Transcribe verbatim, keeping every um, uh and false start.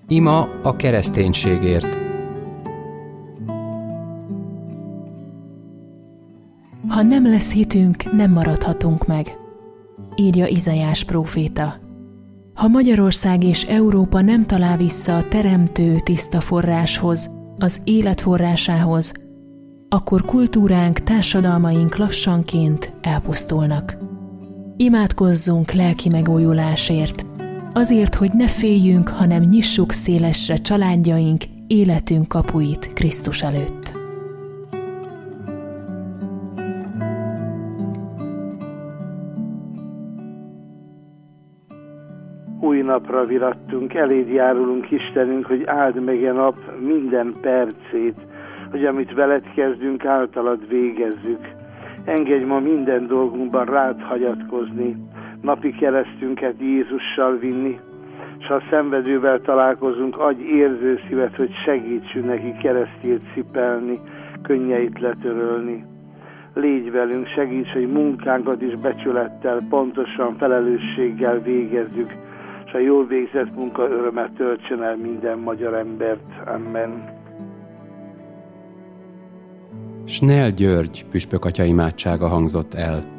Ima a kereszténységért. Ha nem lesz hitünk, nem maradhatunk meg, írja Izaiás próféta. Ha Magyarország és Európa nem talál vissza a teremtő tiszta forráshoz, az élet forrásához, akkor kultúránk, társadalmaink lassanként elpusztulnak. Imádkozzunk lelki megújulásért, azért, hogy ne féljünk, hanem nyissuk szélesre családjaink, életünk kapuit Krisztus előtt. Új napra virattunk, eléd járulunk, Istenünk, hogy áld meg a nap minden percét, hogy amit veled kezdünk, általad végezzük. Engedj ma minden dolgunkban rád hagyatkozni, napi keresztünket Jézussal vinni, s ha szenvedővel találkozunk, adj érző szívet, hogy segítsünk neki keresztjét cipelni, könnyeit letörölni. Légy velünk, segíts, hogy munkánkat is becsülettel, pontosan felelősséggel végezzük, és a jól végzett munka örömet töltsön el minden magyar embert. Amen. Snell György püspök atya imádsága hangzott el.